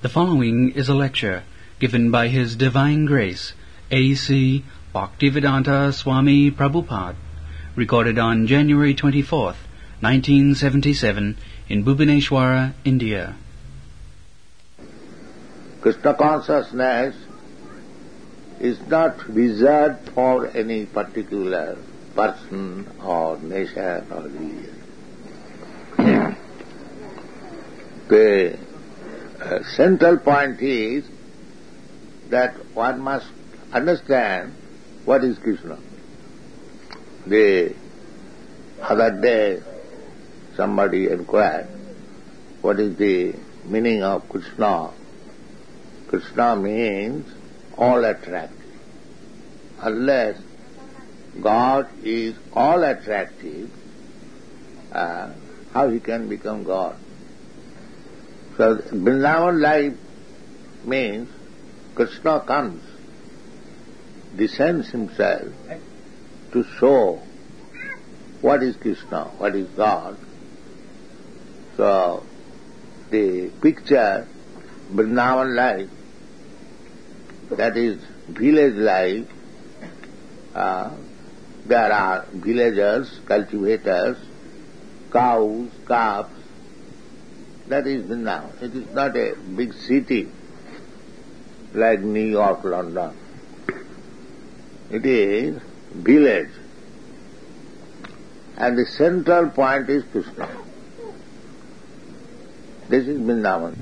The following is a lecture given by His Divine Grace, A.C. Bhaktivedanta Swami Prabhupada, recorded on January 24th, 1977, in Bhubaneswara, India. Krishna consciousness is not reserved for any particular person or nation or religion. The central point is that one must understand what is Krishna. The other day somebody inquired, what is the meaning of Krishna? Krishna means all attractive. Unless God is all attractive, how he can become God? So Vrindavan life means Krishna comes, descends himself to show what is Krishna, what is God. So the picture, Vrindavan life, that is village life, there are villagers, cultivators, cows, calves. That is Vrindavan. It is not a big city like New York, London. It is village. And the central point is Krishna. This is Vrindavan.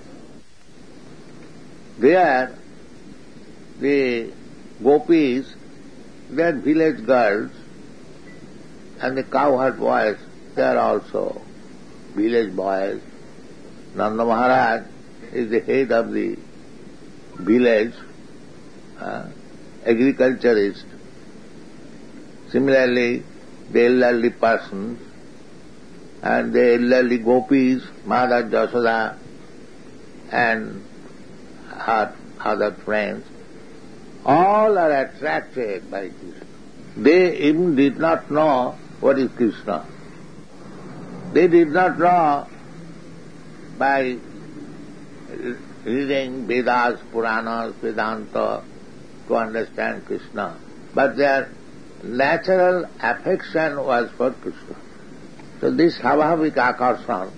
There, the gopis, they are village girls, and the cowherd boys, they are also village boys. Nanda Maharaj is the head of the village, agriculturist. Similarly, the elderly persons and the elderly gopis, Mother Jasoda and her other friends, all are attracted by Krishna. They even did not know what is Krishna. They did not know by reading Vedas, Puranas, Vedanta to understand Krishna. But their natural affection was for Krishna. So this Svabhavik Akarsan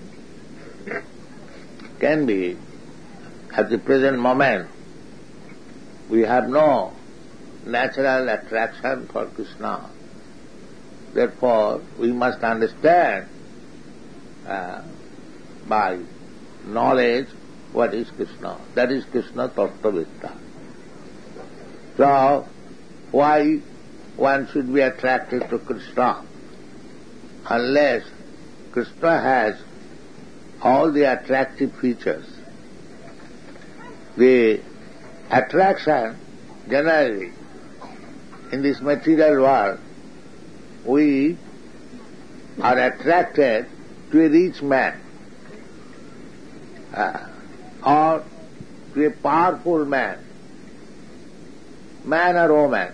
can be, at the present moment, we have no natural attraction for Krishna. Therefore, we must understand by knowledge what is Krishna. That is Krishna Tattvavitta. So, why one should be attracted to Krishna? Unless Krishna has all the attractive features. The attraction, generally, in this material world, we are attracted to a rich man, or to a powerful man, man or woman.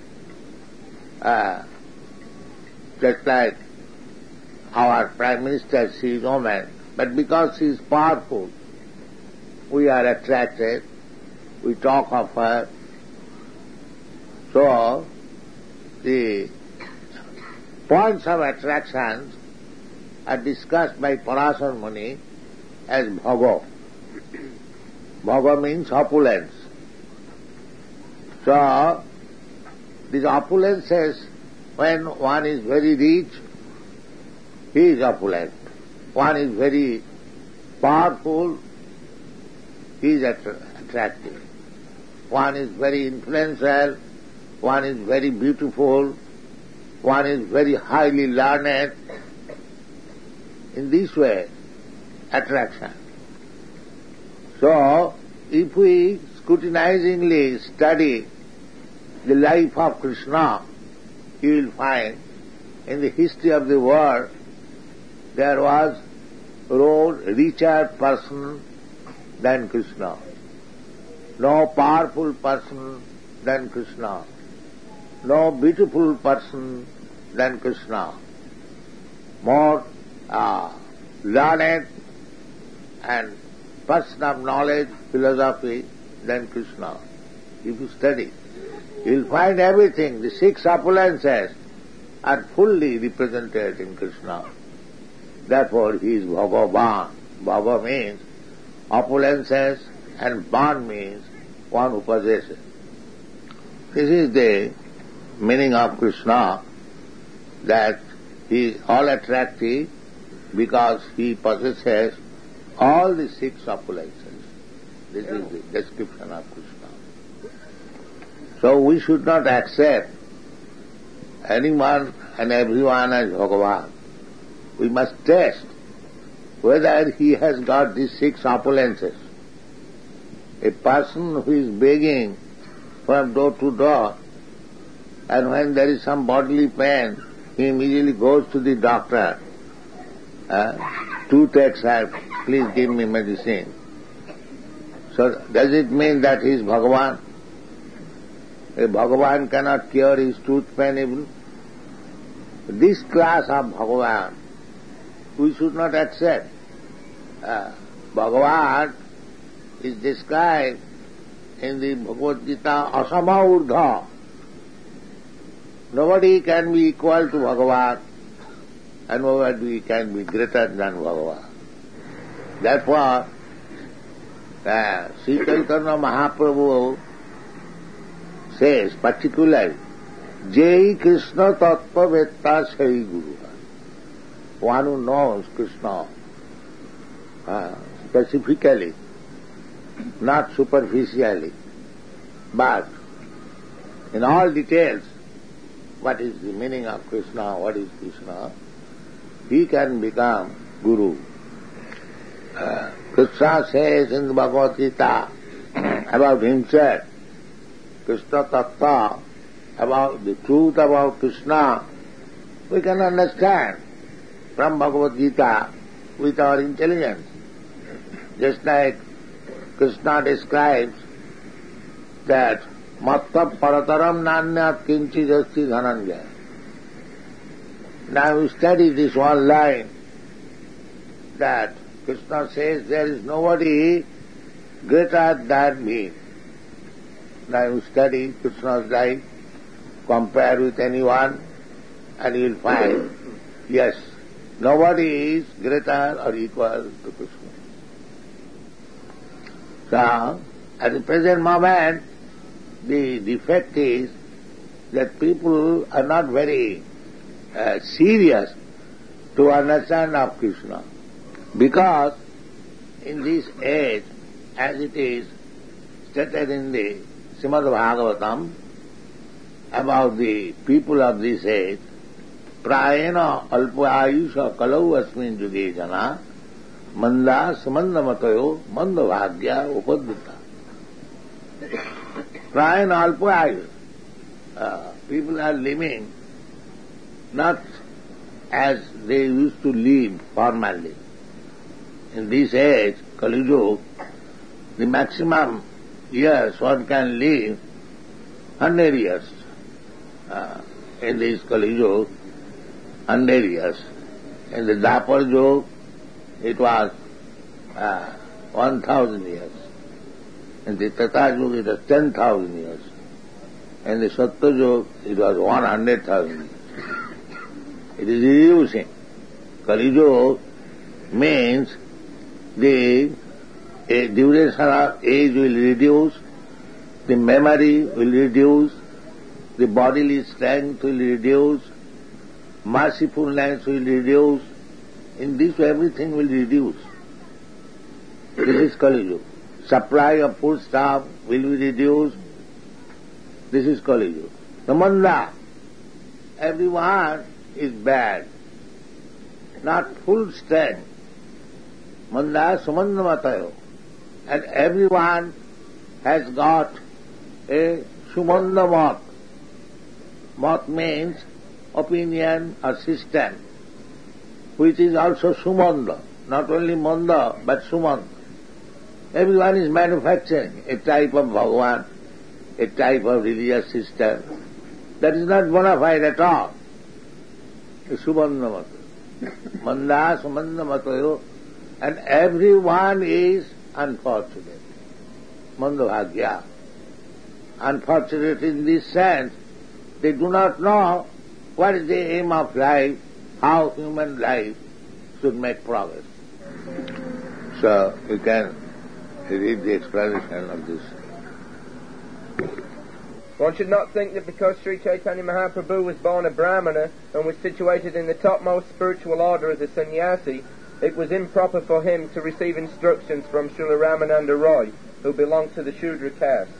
Just like our Prime Minister, she is woman, but because she is powerful, we are attracted, we talk of her. So, the points of attraction are discussed by Parasar Muni as bhoga. Bhoga means opulence. So, these opulences, when one is very rich, he is opulent. One is very powerful, he is attractive. One is very influential, one is very beautiful, one is very highly learned. In this way, attraction. So, if we scrutinizingly study the life of Krishna, you will find in the history of the world there was no richer person than Krishna, no powerful person than Krishna, no beautiful person than Krishna, more learned and person of knowledge, philosophy than Krishna. If you study, you will find everything. The six opulences are fully represented in Krishna. Therefore he is Bhagavan. Bhava means opulences and Van means one who possesses. This is the meaning of Krishna, that he is all attractive because he possesses all the six opulences. This is the description of Krishna. So we should not accept anyone and everyone as Bhagavan. We must test whether he has got these six opulences. A person who is begging from door to door, and when there is some bodily pain, he immediately goes to the doctor. Toothaches have, please give me medicine. So does it mean that he is Bhagavan? A Bhagavan cannot cure his tooth pain even. This class of Bhagavan we should not accept. Bhagavan is described in the Bhagavad Gita asama urdha. Nobody can be equal to Bhagavan, and nobody can be greater than Bhagavan. Therefore, Sri Chaitanya Mahaprabhu says particularly, Jai Krishna Tattva Vetta Sai Guru. One who knows Krishna specifically, not superficially, but in all details, what is the meaning of Krishna, what is Krishna, he can become Guru. Krishna says in the Bhagavad Gita about himself, Krishna Tattva, about the truth about Krishna, we can understand from Bhagavad Gita with our intelligence. Just like Krishna describes that Matta Parataram Nanyat Kinchijasti Dhananjaya. Now we study this one line that Krishna says there is nobody greater than me. Now you study Krishna's life, compare with anyone, and you will find, yes, nobody is greater or equal to Krishna. So, at the present moment, the defect is that people are not very serious to understand of Krishna. Because in this age, as it is stated in the Srimad Bhagavatam, about the people of this age, prayena alpayusha kalau asmin juge jana manda samanda matayo manda bhagya upadvita. Prayena alpayusha. People are living not as they used to live formerly. In this age, Kali Yuga, the maximum years one can live 100 years. In this Kali Yuga, 100 years. In the Dwapar Yuga, it was 1,000 years. In the Treta Yuga, it was 10,000 years. In the Satya Yuga, it was 100,000 years. It is reducing. Kali Yuga means the duration of age will reduce, the memory will reduce, the bodily strength will reduce, mercifulness will reduce. In this way everything will reduce. This is Kali Yuga. Supply of foodstuff will be reduced. This is Kali Yuga. The manda, everyone is bad, not full strength. Manda sumanda matayo. And everyone has got a sumanda mat. Mat means opinion or system, which is also sumanda. Not only manda, but sumanda. Everyone is manufacturing a type of Bhagavan, a type of religious system. That is not bona fide at all. A sumanda matayo. Manda sumanda matayo. And everyone is unfortunate. Mandabhagya. Unfortunate in this sense, they do not know what is the aim of life, how human life should make progress. So you can read the explanation of this. One should not think that because Sri Chaitanya Mahaprabhu was born a Brahmana and was situated in the topmost spiritual order as a sannyasi, it was improper for him to receive instructions from Srila Ramananda Roy, who belonged to the Shudra caste.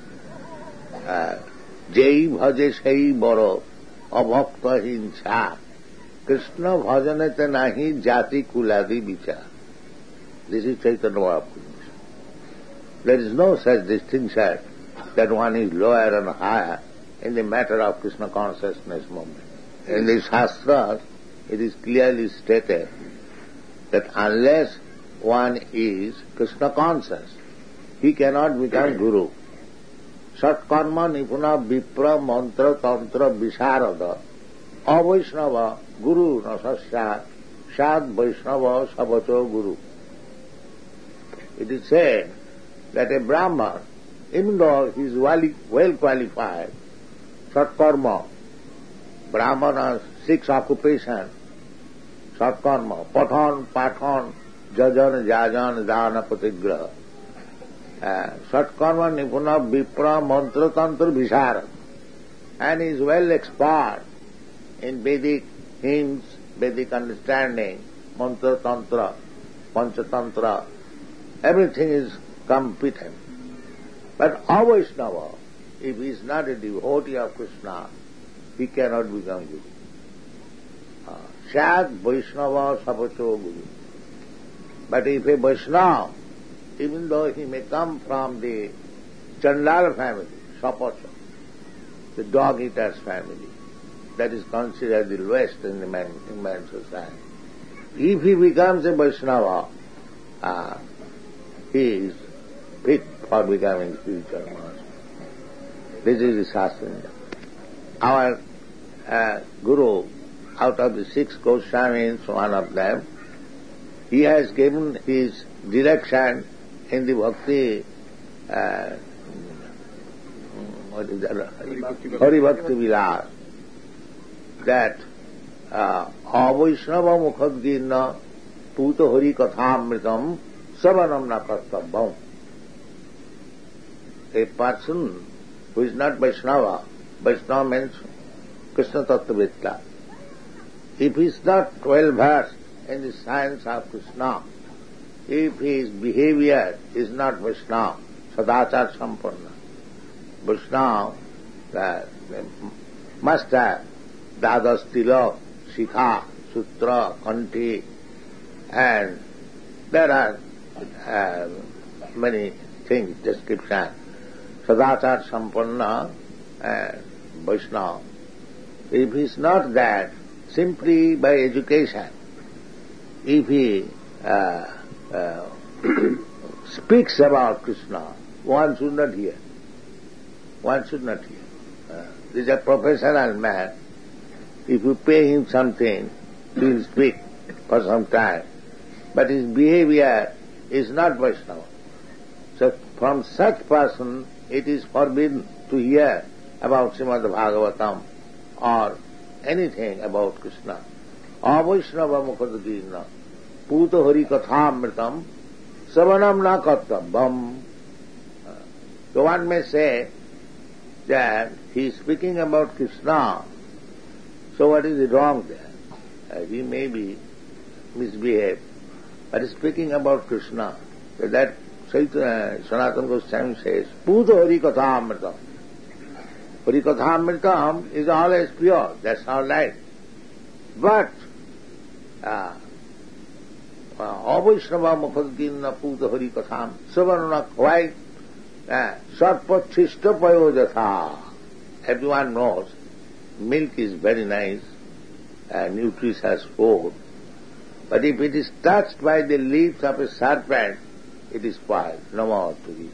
Jai bhaje sai baro abhakta hinsa Krishna bhajanete nahi jati kuladi vichar. This is Chaitanya Mahaprabhu. There is no such distinction that one is lower and higher in the matter of Krishna consciousness movement. In the Shastras, it is clearly stated that unless one is Krishna conscious, he cannot become Guru. Satkarma nipuna vipra mantra tantra visharada avaishnava guru nasasya sad vaishnava sabacho guru. It is said that a Brahman, even though he is well qualified, Satkarma, Brahmana, 6 occupations, Satkarma, Pathan, Pathan, Jajan, Jajan, Dana, Patigraha. Satkarma, Nipuna, Vipra, Mantra, Tantra, Vishara. And he is well expert in Vedic hymns, Vedic understanding, Mantra, Tantra, Panchatantra. Everything is competent. But Avaishnava, if he is not a devotee of Krishna, he cannot become Guru. Sad Vaishnava Sabacho Guru. But if a Vaishnava, even though he may come from the Chandala family, Sapacha, the dog-eater's family, that is considered the lowest in human society. If he becomes a Vaishnava, he is fit for becoming spiritual master. This is the Shastra. Our Guru, out of the 6 Goswamis, one of them, he has given his direction in the Bhakti, Hari Bhakti Vilas, that Avaishnava Mukhadgirna Puta Hari Kathamritam Savanam Nakatabham. A person who is not Vaishnava, Vaishnava means Krishna Tattvavitta. If he is not well versed in the science of Krishna, if his behavior is not Vaishnava, Sadachar Sampanna, Vaishnava must have Dadas Tilak, Shikha, Sutra, Kanti, and there are many things, description. Sadachar Sampanna and Vaishnava. If he is not that, simply by education, if he speaks about Krishna, one should not hear. One should not hear. This is a professional man. If you pay him something, he will speak for some time. But his behavior is not Vaishnava. So from such person, it is forbidden to hear about Srimad Bhagavatam or anything about Krishna. Avaishnava Mukhadgirna Puta Hari Kathamritam Savanam Na Kattabham. So one may say that he is speaking about Krishna, so what is wrong there? He may be misbehaved, but speaking about Krishna, so that Sanatana Goswami says, Puta Hari Kathamritam. Hari Kathamritam is always pure, that's our life. But Avaishnava Mukhadgirna Puta Hari Katham Savarna Why Sarpachishta Payojatha. Everyone knows milk is very nice and nutritious food, but if it is touched by the leaves of a serpent, it is spoiled, no more to eat.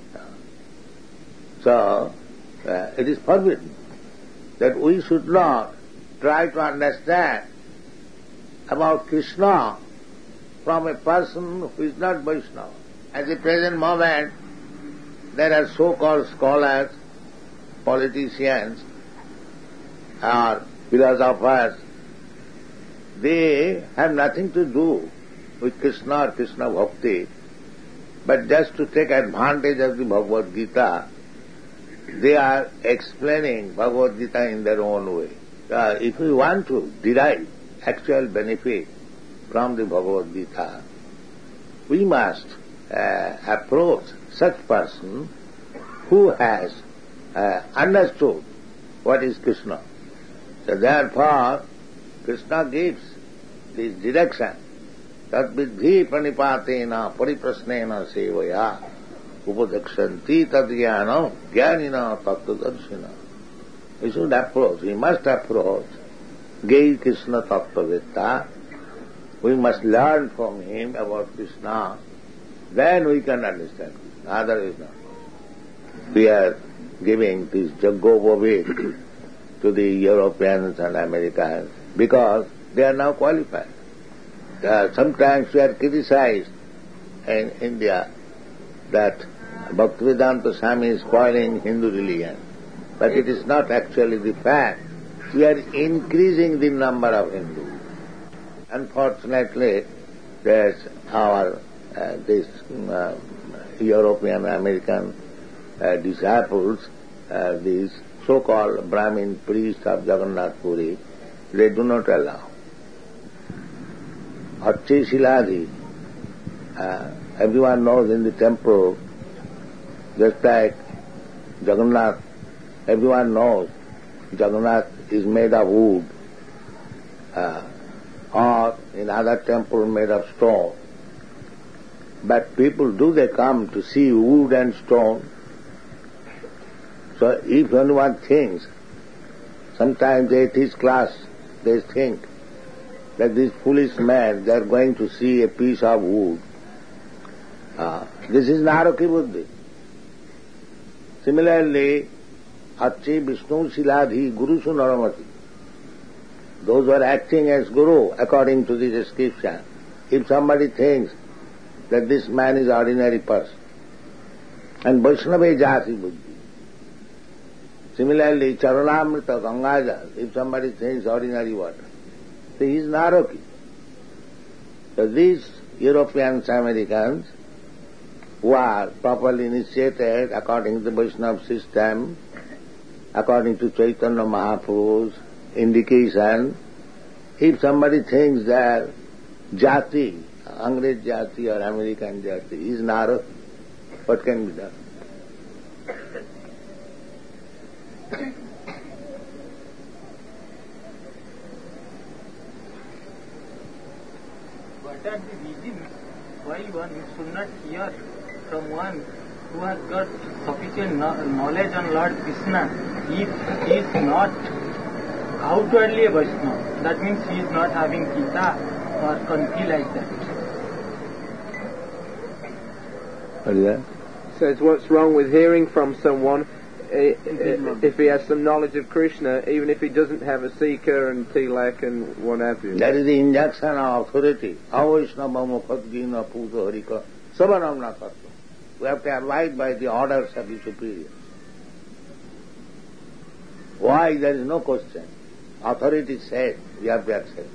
So, it is forbidden that we should not try to understand about Krishna from a person who is not Vaishnava. At the present moment, there are so-called scholars, politicians, or philosophers. They have nothing to do with Krishna or Krishna Bhakti, but just to take advantage of the Bhagavad Gita, they are explaining Bhagavad Gita in their own way. If we want to derive actual benefit from the Bhagavad Gita, we must approach such person who has understood what is Krishna. So therefore, Krishna gives this direction. Tat vidhi pranipatena pariprasnena sevaya upadakshanti tad jnana jnanina tattvadarshina. We should approach, we must approach Gai Krishna Tattvavetta. We must learn from him about Krishna. Then we can understand Krishna. Otherwise not. We are giving this Jaggovaved to the Europeans and Americans because they are now qualified. Sometimes we are criticized in India that Bhaktivedanta Swami is spoiling Hindu religion. But it is not actually the fact. We are increasing the number of Hindus. Unfortunately, there's this European American disciples, these so-called Brahmin priests of Jagannath Puri, they do not allow. Acche Shiladhi, everyone knows in the temple, just like Jagannath, everyone knows Jagannath is made of wood, or in other temple made of stone. But people, do they come to see wood and stone? So if anyone thinks, sometimes they teach class, they think that these foolish men, they are going to see a piece of wood. This is Naraki Buddhi. Similarly, Acche Vishnu Siladhi Guru Sunaramati. Those who are acting as Guru, according to the description, if somebody thinks that this man is ordinary person, and Vaishnava Jati Buddhi. Similarly, Charanamrita Gangajal, if somebody thinks ordinary water, so he is Naraki. So these Europeans, Americans, who are properly initiated according to the Vaishnava system, according to Chaitanya Mahaprabhu's indication, if somebody thinks that Jati, Angrez Jati or American Jati is Naraki, what can be done? What are the reasons why one should not hear from one who has got sufficient knowledge on Lord Krishna if he is not outwardly a Vaishnava? That means he is not having Gita or Kanti like that. What is that? Says what's wrong with hearing from someone if he has some knowledge of Krishna, even if he doesn't have a seeker and tilak and what have you. That is the injunction of authority. Avaishnava mukhadgina puto harika savanamna tattva. We have to abide by the orders of the superiors. Why? There is no question. Authority said, we have to accept.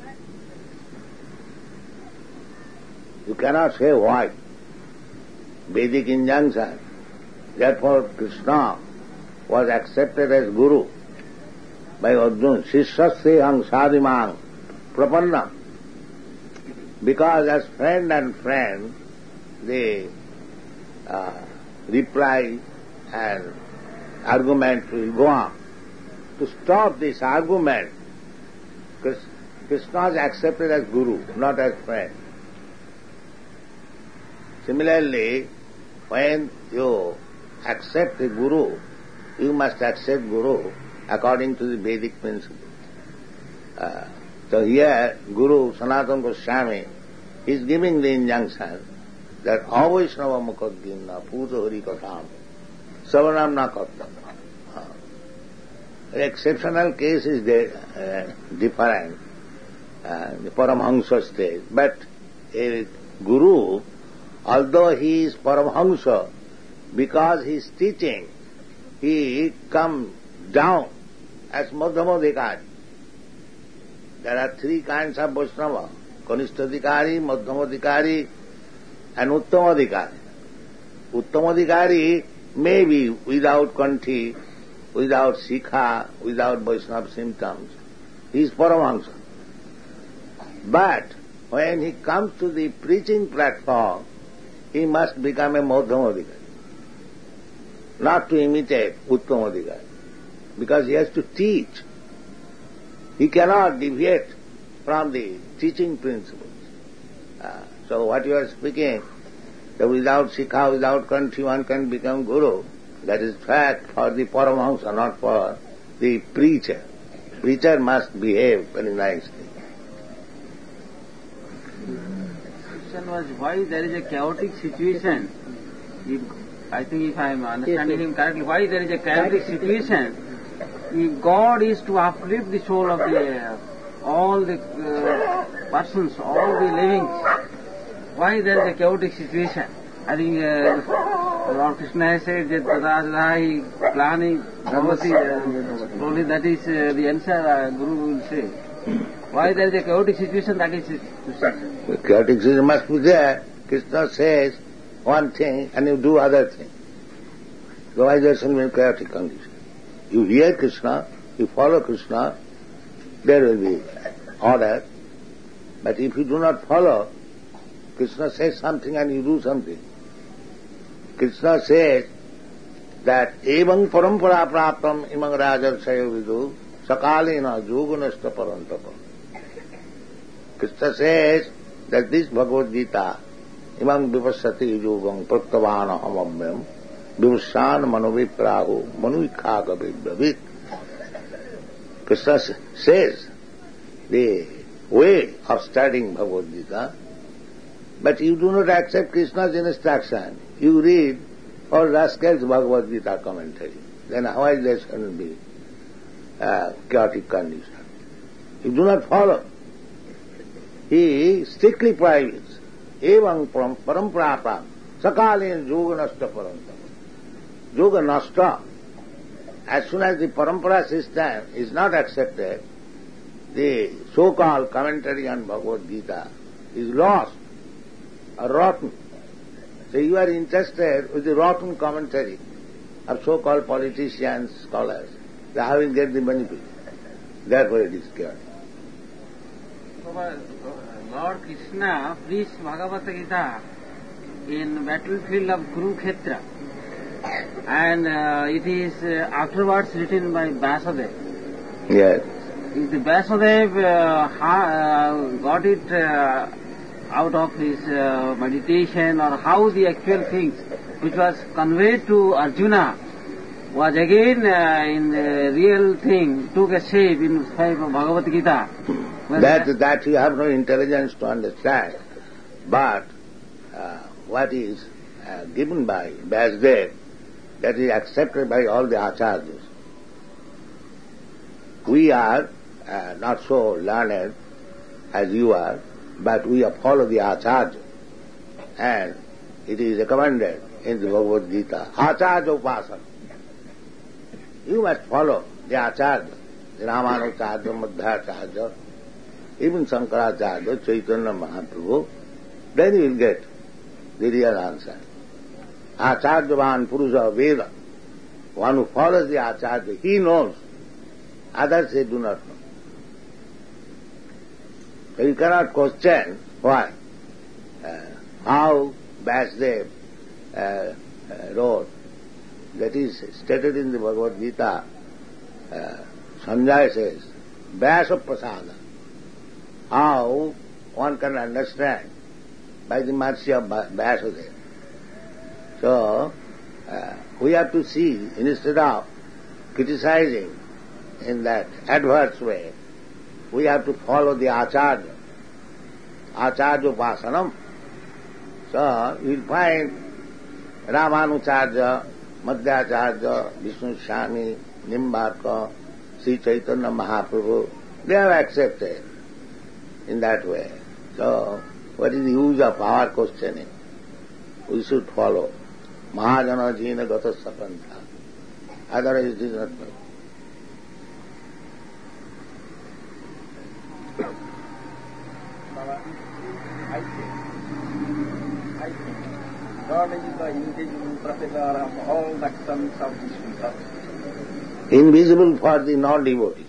You cannot say why. Vedic injunction. Therefore, Krishna was accepted as Guru by Arjuna. Shishyasthehang sadimang prapanna. Because as friend and friend, they reply and argument will go on. To stop this argument, Krishna is accepted as Guru, not as friend. Similarly, when you accept the Guru, you must accept Guru according to the Vedic principle. So here, Guru Sanatana Goswami is giving the injunction that Avaishnava mukhadgina puja hari katham savanam na kattam. An exceptional case is different, the Paramahansa stage, but a Guru although he is Paramahamsa, because he is teaching, he comes down as Madhyamadikari. There are three kinds of Vaishnava: Kanishtadikari, Madhyamadikari, and Uttamadikari. Uttamadikari may be without kanthi, without sikha, without Vaishnava symptoms. He is Paramahamsa. But when he comes to the preaching platform, he must become a Madhyamadikari, not to imitate Uttamadikari, because he has to teach. He cannot deviate from the teaching principles. So what you are speaking, that without sikha, without kanthi, one can become guru, that is fact for the Paramahamsa, not for the preacher. Preacher must behave very nicely. The question was why there is a chaotic situation. I think if I am understanding him correctly, why there is a chaotic situation. If God is to uplift the soul of all the persons, all the living, why there is a chaotic situation? I think Lord Krishna has said that Radha is planning Bhagavati, probably that is the answer Guru will say. Why there is a chaotic situation, that is his question. The chaotic situation must be there. Krishna says one thing and you do other thing. Otherwise there will be a chaotic condition. You hear Krishna, you follow Krishna, there will be order. But if you do not follow, Krishna says something and you do something. Krishna says that evang parampara praptam imang rajarsayo vidu sakalena yoganasta parantapa. Krishna says that this Bhagavad Gita imang vipassati yogam prattavana amamyam vivassan manoviprahu manuikhaga vibravit. Krishna says the way of studying Bhagavad Gita, but you do not accept Krishna's instruction. You read all rascals Bhagavad Gita commentary. Then how is there going to be chaotic condition? You do not follow. He strictly prohibits. Evang paramprapam sakalin yoganasta parantapa. Yoga nasta. As soon as the parampara system is not accepted, the so-called commentary on Bhagavad Gita is lost or rotten. So you are interested with the rotten commentary of so-called politicians, scholars. They will get the benefit. Therefore it is chaotic. Lord Krishna preached Bhagavad Gita in battlefield of Kurukshetra, and it is afterwards written by Vyasadeva. Yes. The Vyasadeva got it out of his meditation, or how the actual things which was conveyed to Arjuna was again in the real thing, took a shape in Bhagavad Gita. That you have no intelligence to understand. But what is given by Vyasadeva, that is accepted by all the acharyas. We are not so learned as you are, but we follow the acharya. And it is recommended in the Bhagavad Gita, acharya upasana. You must follow the acharya, the Ramanujacharya, Madhvacharya, even Shankaracharya, Chaitanya Mahaprabhu, then you will get the real answer. Acharyavan Purusha Veda. One who follows the acharya, he knows. Others they do not know. So you cannot question why. How Vyasadeva wrote. That is stated in the Bhagavad Gita. Sanjaya says, Vyasa Prasada. How one can understand by the mercy of Vyasadeva. So, we have to see, instead of criticizing in that adverse way, we have to follow the acharya, acharya upasanam. So, you will find Ramanucharya, Madhyacharya, Vishnu Swami, Nimbarka, Sri Chaitanya Mahaprabhu, they have accepted in that way. So, what is the use of our questioning? we should follow. Mahajana jina gata sapanta. Otherwise it is not right. I think God is the invisible protector of all the actions of this universe. Invisible for the non-devotees.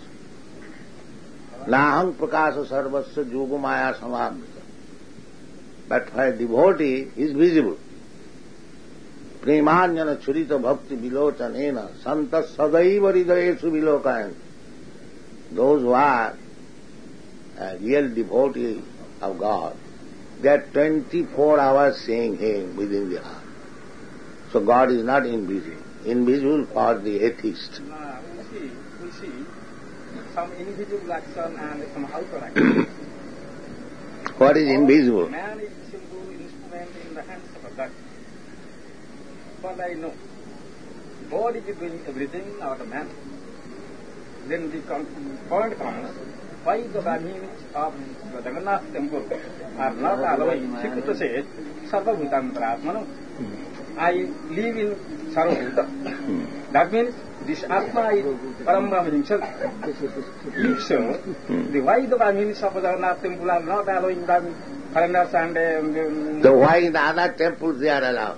Naham prakasa sarvasya yogumaya samavita. But for a devotee, he is visible. Premanjana churita bhakti vilochanena santa sadaiva hridayesu vilokayan. Those who are a real devotee of God, they are 24 hours seeing Him within the heart. So God is not invisible. Invisible for the atheist. We see some invisible action and some outer action. What is invisible? Man is a simple instrument in the hands of a God. But I know God is doing everything out of man. Then the point comes, why the Brahmins of the Jagannath temple are not allowing Srikruta says, Sarva Bhutam Atmano. I live in Sarvabhuta. That means this Atma is Parambhava himself. If so, why the Brahmins of the Jagannath temple are not allowing them foreigners and... So why in the other temples they are allowed?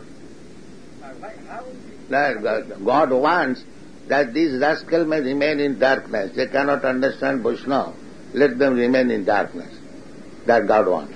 God wants that these rascals may remain in darkness. They cannot understand Vaishnava. Let them remain in darkness. That God wants.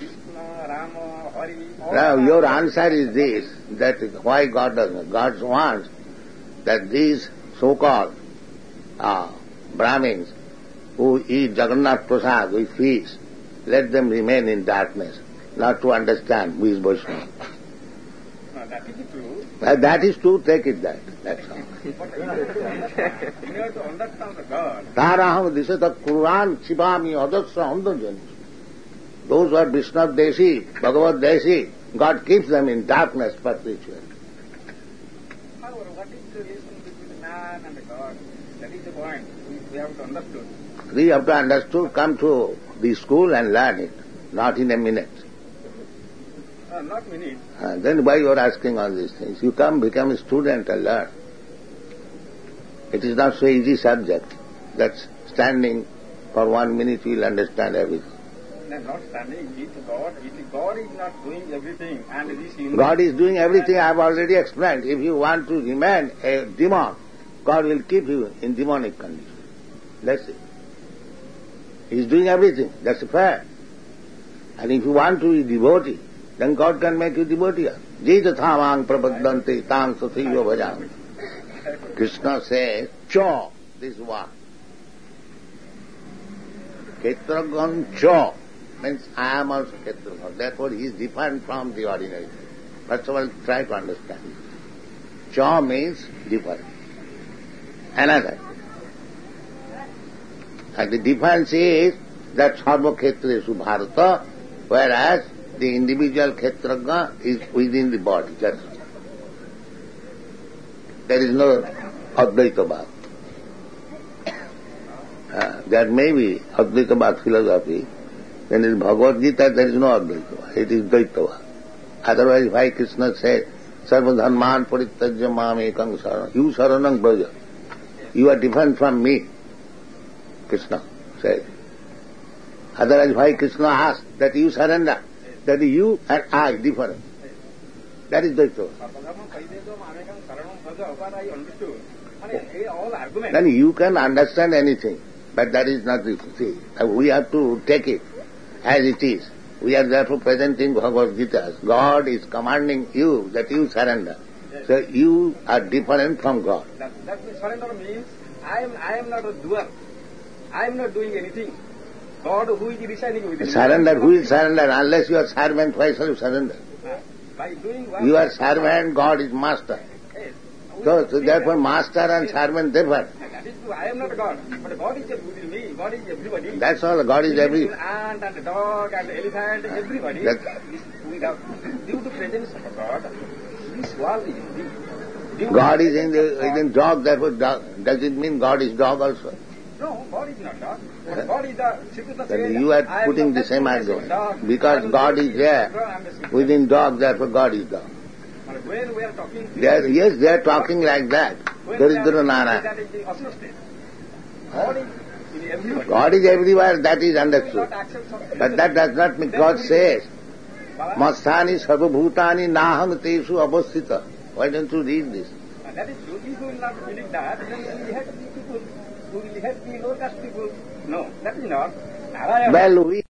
Now your answer is this, that why God doesn't. God wants that these so-called Brahmins who eat Jagannath Prasad with fish, let them remain in darkness, not to understand who is Vaishnava. That is true. That is true, take it that. That's all. In order to understand the God, Taraham disata Quran Chibami Adasya Andajan. Those who are Vishnu Deshi, Bhagavad Deshi, God keeps them in darkness perpetually. however, what is the relation between man and the God? That is the point we have to understand. We have to understand, come to the school and learn it, not in a minute. Not minute. Then why you are asking all these things? You come, become a student and learn. It is not so easy subject that standing for 1 minute you will understand everything. No, not standing. It is God. God is not doing everything. And this God is doing everything I have already explained. If you want to remain a demon, God will keep you in demonic condition. That's it. He is doing everything. That's a fact. And if you want to be devotee, then God can make you devotee. Jita thamang prapaddante tang sathiyo bhajami. Krishna says, cho, this one. Ketragan cho means I am also Ketragan. Therefore he is different from the ordinary. First of all, try to understand. Cho means different. Another. And the difference is that Sarva Kshetresu Bharata, whereas the individual Kshetragna is within the body. That's all. There is no Advaita Bhava. There may be Advaita Bhava philosophy. When in Bhagavad Gita there is no Advaita Bhava. It is Dvaita Bhava. Otherwise, why Krishna said, Sarva dharman parityajya mam ekam saranam. You saranam braja. You are different from me, Krishna said. Otherwise, why Krishna asked that you surrender? That is you and I different. That is Dvaita Bhava. Then you can understand anything, but that is not the thing. We have to take it as it is. We are therefore presenting Bhagavad Gita. God is commanding you that you surrender. Yes. So you are different from God. That means surrender means I am not a doer. I am not doing anything. God who is residing within me. Surrender, who will surrender? Unless you are servant, why shall you surrender? By doing what? You are servant, God is master. Yes. So therefore master and servant differ. That is true. I am not God. But God is within me. God is everybody. That's all. God is every... Ant and dog and elephant, everybody. Due to presence of God, this world is in thee. God is in dog, therefore dog. Does it mean God is dog also? No, God is not dog. God is the... Then you are putting the same argument. Because God is there within dog, therefore God is dog. But when we are talking... Yes, they are talking like that. Daridra Nana. That is the personal state. God is in everybody. God is everywhere, that is understood. But that does not mean God says, Masthani sarvabhutani naham tesu avasthita. Why don't you read this? And that is true. If you will not believe that, then we have people who will help the low caste people. No, that is not. Narayana. Well, we